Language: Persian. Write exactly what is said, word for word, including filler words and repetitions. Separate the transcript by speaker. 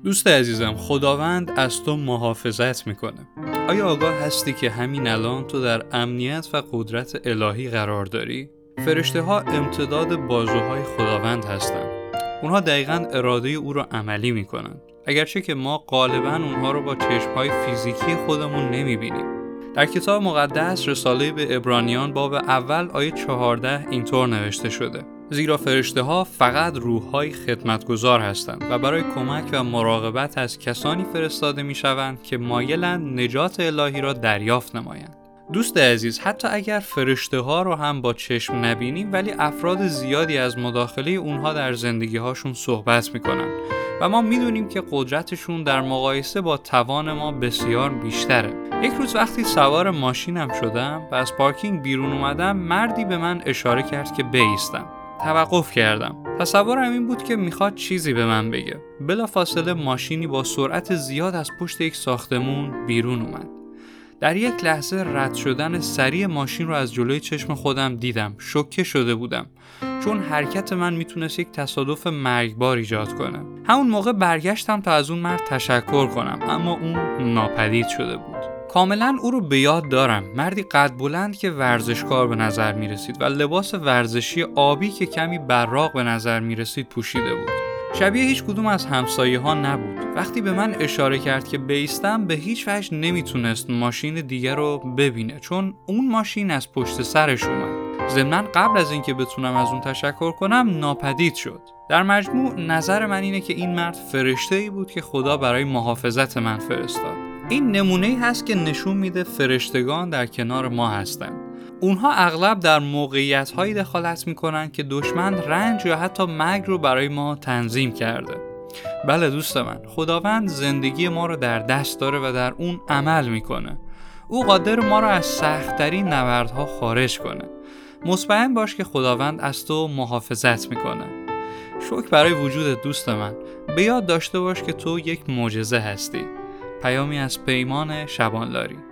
Speaker 1: دوست عزیزم، خداوند از تو محافظت میکنه. آیا آگاه هستی که همین الان تو در امنیت و قدرت الهی قرار داری؟ فرشته ها امتداد بازوهای خداوند هستند. اونها دقیقاً اراده او رو عملی میکنن، اگرچه که ما غالباً اونها رو با چشمهای فیزیکی خودمون نمیبینیم. در کتاب مقدس رساله به عبرانیان باب اول آیه چهارده اینطور نوشته شده: زیرا فرشته ها فقط روح‌های خدمتگزار هستند و برای کمک و مراقبت از کسانی فرستاده می‌شوند که مایلند نجات الهی را دریافت نمایند. دوست عزیز، حتی اگر فرشته ها رو هم با چشم نبینیم، ولی افراد زیادی از مداخله اونها در زندگی هاشون صحبت میکنن و ما میدونیم که قدرتشون در مقایسه با توان ما بسیار بیشتره. یک روز وقتی سوار ماشینم شدم و از پارکینگ بیرون اومدم، مردی به من اشاره کرد که بایستم. توقف کردم. تصورم این بود که میخواد چیزی به من بگه. بلافاصله ماشینی با سرعت زیاد از پشت یک ساختمون بیرون اومد. در یک لحظه رد شدن سریع ماشین رو از جلوی چشم خودم دیدم. شوکه شده بودم، چون حرکت من میتونست یک تصادف مرگبار ایجاد کنه. همون موقع برگشتم تا از اون مرد تشکر کنم، اما اون ناپدید شده بود. کاملا او رو به یاد دارم. مردی قد بلند که ورزشکار به نظر می رسید و لباس ورزشی آبی که کمی براق به نظر می رسید پوشیده بود. شبیه هیچ کدوم از همسایه ها نبود. وقتی به من اشاره کرد که بایستم، به هیچ وجه نمیتونست ماشین دیگر رو ببینه، چون اون ماشین از پشت سرش اومد. ضمناً قبل از اینکه بتونم از اون تشکر کنم ناپدید شد. در مجموع نظر من اینه که این مرد فرشته‌ای بود که خدا برای محافظت من فرستاد. این نمونه‌ای هست که نشون میده فرشتگان در کنار ما هستن. اونها اغلب در موقعیت‌هایی دخالت میکنن که دشمن رنج یا حتی مرگ رو برای ما تنظیم کرده. بله دوست من، خداوند زندگی ما رو در دست داره و در اون عمل میکنه. او قادر ما رو از سخت‌ترین نبردها خارج کنه. مطمئن باش که خداوند از تو محافظت میکنه. شکر برای وجودت دوست من. به یاد داشته باش که تو یک معجزه هستی. پیامی از پیمان شبانلاری.